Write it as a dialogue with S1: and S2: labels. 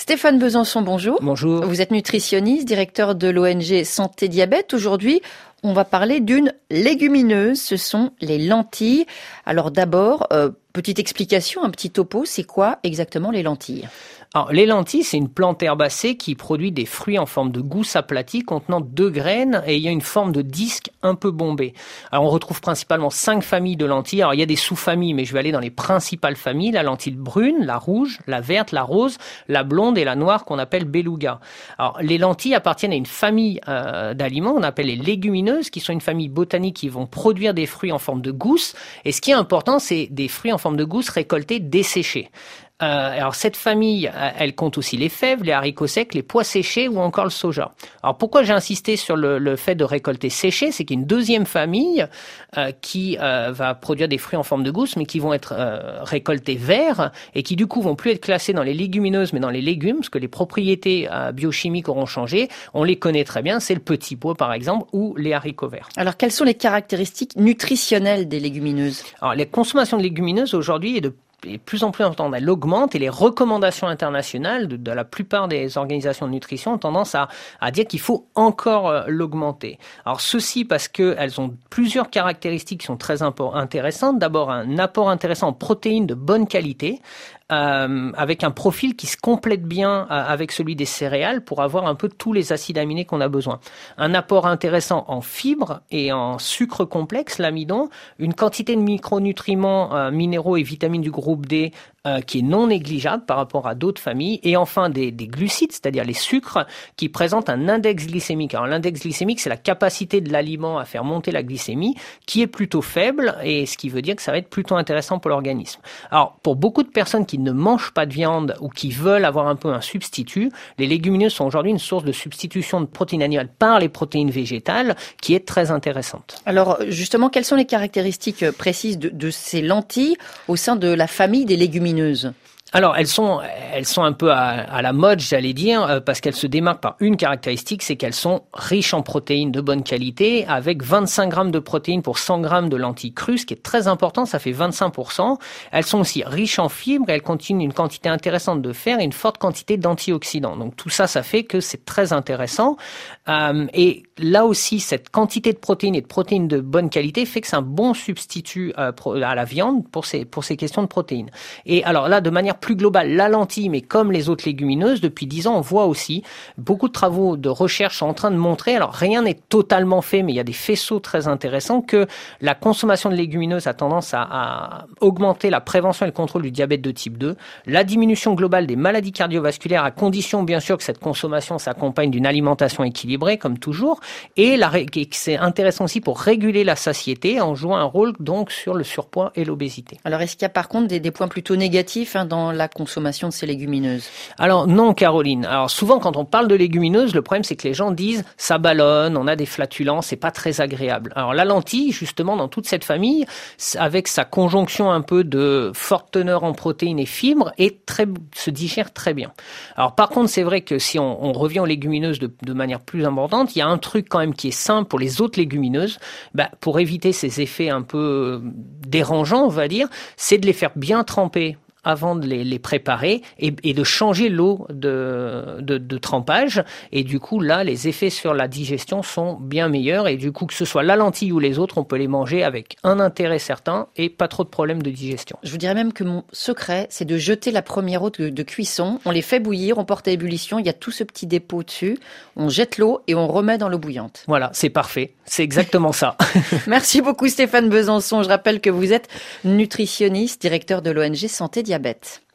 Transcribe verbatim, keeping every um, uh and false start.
S1: Stéphane Besançon, bonjour.
S2: Bonjour.
S1: Vous êtes nutritionniste, directeur de l'O N G Santé Diabète. Aujourd'hui, on va parler d'une légumineuse, ce sont les lentilles. Alors d'abord, euh, petite explication, un petit topo, c'est quoi exactement les lentilles ?
S2: Alors, les lentilles, c'est une plante herbacée qui produit des fruits en forme de gousse aplatie contenant deux graines et il y a une forme de disque un peu bombé. Alors, on retrouve principalement cinq familles de lentilles. Alors, il y a des sous-familles, mais je vais aller dans les principales familles. La lentille brune, la rouge, la verte, la rose, la blonde et la noire qu'on appelle beluga. Alors, les lentilles appartiennent à une famille euh, d'aliments qu'on appelle les légumineuses, qui sont une famille botanique qui vont produire des fruits en forme de gousse. Et ce qui est important, c'est des fruits en forme de gousse récoltés desséchés. Euh, alors cette famille, elle compte aussi les fèves, les haricots secs, les pois séchés ou encore le soja. Alors pourquoi j'ai insisté sur le, le fait de récolter séché, c'est qu'il y a une deuxième famille euh, qui euh, va produire des fruits en forme de gousse, mais qui vont être euh, récoltés verts et qui du coup vont plus être classés dans les légumineuses, mais dans les légumes, parce que les propriétés euh, biochimiques auront changé. On les connaît très bien, c'est le petit pois par exemple ou les haricots verts.
S1: Alors quelles sont les caractéristiques nutritionnelles des légumineuses ?
S2: Alors la consommation de légumineuses aujourd'hui est de Et plus en plus importante, elle augmente et les recommandations internationales de, de la plupart des organisations de nutrition ont tendance à, à dire qu'il faut encore euh, l'augmenter. Alors ceci parce qu'elles ont plusieurs caractéristiques qui sont très impor- intéressantes. D'abord, un apport intéressant en protéines de bonne qualité, Euh, avec un profil qui se complète bien euh, avec celui des céréales pour avoir un peu tous les acides aminés qu'on a besoin. Un apport intéressant en fibres et en sucre complexe, l'amidon, une quantité de micronutriments, euh, minéraux et vitamines du groupe D euh, qui est non négligeable par rapport à d'autres familles, et enfin des, des glucides, c'est-à-dire les sucres qui présentent un index glycémique. Alors l'index glycémique, c'est la capacité de l'aliment à faire monter la glycémie qui est plutôt faible, et ce qui veut dire que ça va être plutôt intéressant pour l'organisme. Alors pour beaucoup de personnes qui ne mangent pas de viande ou qui veulent avoir un peu un substitut, les légumineuses sont aujourd'hui une source de substitution de protéines animales par les protéines végétales qui est très intéressante.
S1: Alors justement, quelles sont les caractéristiques précises de, de ces lentilles au sein de la famille des légumineuses ?
S2: Alors, elles sont, elles sont un peu à, à la mode, j'allais dire, euh, parce qu'elles se démarquent par une caractéristique, c'est qu'elles sont riches en protéines de bonne qualité, avec vingt-cinq grammes de protéines pour cent grammes de lentilles crues, ce qui est très important, ça fait vingt-cinq pour cent. Elles sont aussi riches en fibres, et elles contiennent une quantité intéressante de fer et une forte quantité d'antioxydants. Donc tout ça, ça fait que c'est très intéressant. Euh, et là aussi, cette quantité de protéines et de protéines de bonne qualité fait que c'est un bon substitut euh, à la viande pour ces, pour ces questions de protéines. Et alors là, de manière plus globale, la lentille, mais comme les autres légumineuses, depuis dix ans, on voit aussi beaucoup de travaux de recherche sont en train de montrer, alors rien n'est totalement fait, mais il y a des faisceaux très intéressants, que la consommation de légumineuses a tendance à, à augmenter la prévention et le contrôle du diabète de type deux, la diminution globale des maladies cardiovasculaires, à condition bien sûr que cette consommation s'accompagne d'une alimentation équilibrée, comme toujours, et, la, et c'est intéressant aussi pour réguler la satiété en jouant un rôle donc sur le surpoids et l'obésité.
S1: Alors est-ce qu'il y a par contre des, des points plutôt négatifs hein, dans la consommation de ces légumineuses ?
S2: Alors non, Caroline. Alors souvent quand on parle de légumineuses, le problème c'est que les gens disent ça ballonne, on a des flatulences, c'est pas très agréable. Alors la lentille, justement, dans toute cette famille, avec sa conjonction un peu de forte teneur en protéines et fibres, est très, se digère très bien. Alors par contre, c'est vrai que si on, on revient aux légumineuses de, de manière plus importante, il y a un truc quand même qui est simple pour les autres légumineuses, bah, pour éviter ces effets un peu dérangeants, on va dire, c'est de les faire bien tremper avant de les, les préparer et, et de changer l'eau de, de, de trempage. Et du coup, là, les effets sur la digestion sont bien meilleurs. Et du coup, que ce soit la lentille ou les autres, on peut les manger avec un intérêt certain et pas trop de problèmes de digestion.
S1: Je vous dirais même que mon secret, c'est de jeter la première eau de, de cuisson. On les fait bouillir, on porte à ébullition. Il y a tout ce petit dépôt dessus. On jette l'eau et on remet dans l'eau bouillante.
S2: Voilà, c'est parfait. C'est exactement ça.
S1: Merci beaucoup Stéphane Besançon. Je rappelle que vous êtes nutritionniste, directeur de l'O N G Santé Diabète.